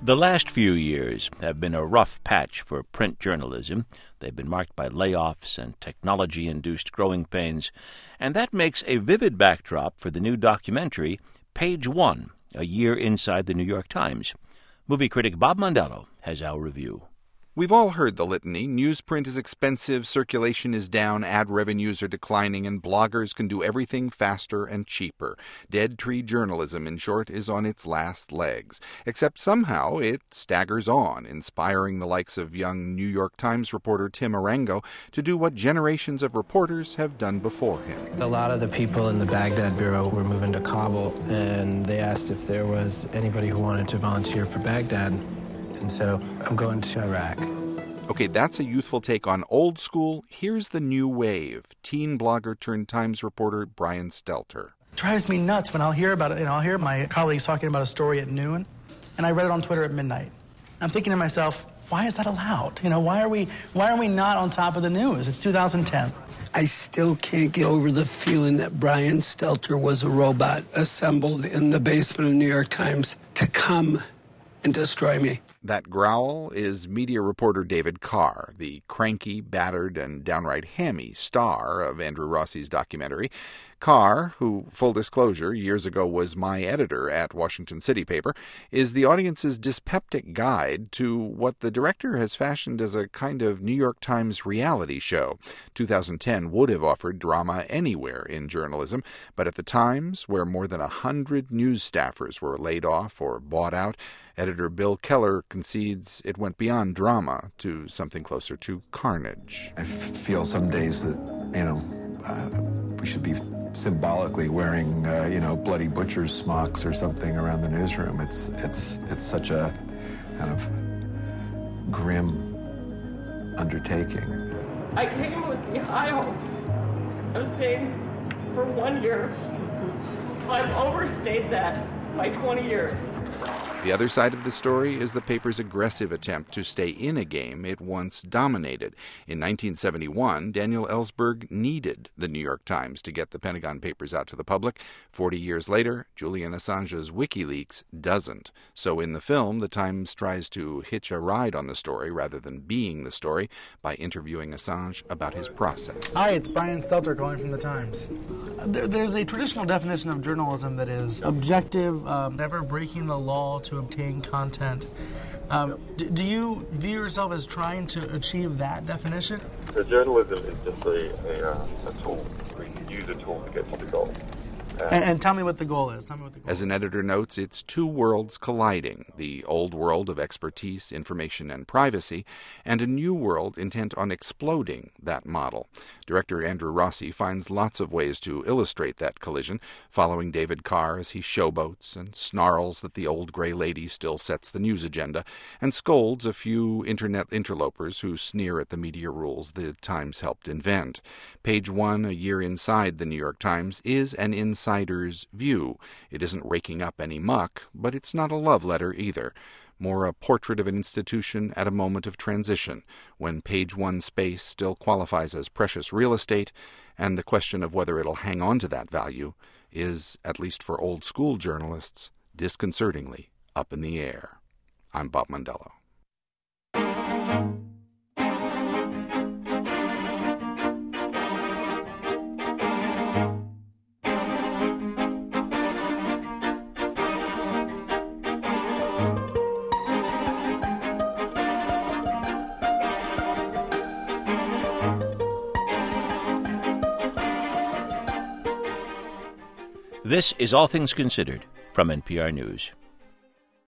The last few years have been a rough patch for print journalism. They've been marked by layoffs and technology-induced growing pains, and that makes a vivid backdrop for the new documentary, Page One, A Year Inside the New York Times. Movie critic Bob Mondello has our review. We've all heard the litany. Newsprint is expensive, circulation is down, ad revenues are declining, and bloggers can do everything faster and cheaper. Dead tree journalism, in short, is on its last legs. Except somehow it staggers on, inspiring the likes of young New York Times reporter Tim Arango to do what generations of reporters have done before him. A lot of the people in the Baghdad Bureau were moving to Kabul, and they asked if there was anybody who wanted to volunteer for Baghdad. And so I'm going to Iraq. Okay, that's a youthful take on old school. Here's the new wave. Teen blogger turned Times reporter Brian Stelter. It drives me nuts when I'll hear about it. I'll hear my colleagues talking about a story at noon, and I read it on Twitter at midnight. I'm thinking to myself, why is that allowed? Why are we not on top of the news? It's 2010. I still can't get over the feeling that Brian Stelter was a robot assembled in the basement of the New York Times to come and destroy me. That growl is media reporter David Carr, the cranky, battered, and downright hammy star of Andrew Rossi's documentary. Carr, who, full disclosure, years ago was my editor at Washington City Paper, is the audience's dyspeptic guide to what the director has fashioned as a kind of New York Times reality show. 2010 would have offered drama anywhere in journalism, but at the Times, where more than 100 news staffers were laid off or bought out, editor Bill Keller concedes it went beyond drama to something closer to carnage. I feel some days that, we should be symbolically wearing, bloody butcher's smocks or something around the newsroom. It's such a kind of grim undertaking. I came with the high hopes of staying for 1 year. I've overstayed that by 20 years. The other side of the story is the paper's aggressive attempt to stay in a game it once dominated. In 1971, Daniel Ellsberg needed the New York Times to get the Pentagon Papers out to the public. 40 years later, Julian Assange's WikiLeaks doesn't. So in the film, the Times tries to hitch a ride on the story rather than being the story by interviewing Assange about his process. Hi, it's Brian Stelter calling from the Times. There's a traditional definition of journalism that is objective, never breaking the law to obtain content. Do you view yourself as trying to achieve that definition? The journalism is just a tool. We can use a tool to get to the goal. And tell me what the goal is. As an editor notes, it's two worlds colliding, the old world of expertise, information, and privacy, and a new world intent on exploding that model. Director Andrew Rossi finds lots of ways to illustrate that collision, following David Carr as he showboats and snarls that the old gray lady still sets the news agenda, and scolds a few internet interlopers who sneer at the media rules the Times helped invent. Page One, A Year Inside the New York Times, is an insider's view. It isn't raking up any muck, but it's not a love letter either. More a portrait of an institution at a moment of transition, when Page One space still qualifies as precious real estate, and the question of whether it'll hang on to that value is, at least for old school journalists, disconcertingly up in the air. I'm Bob Mondello. This is All Things Considered from NPR News.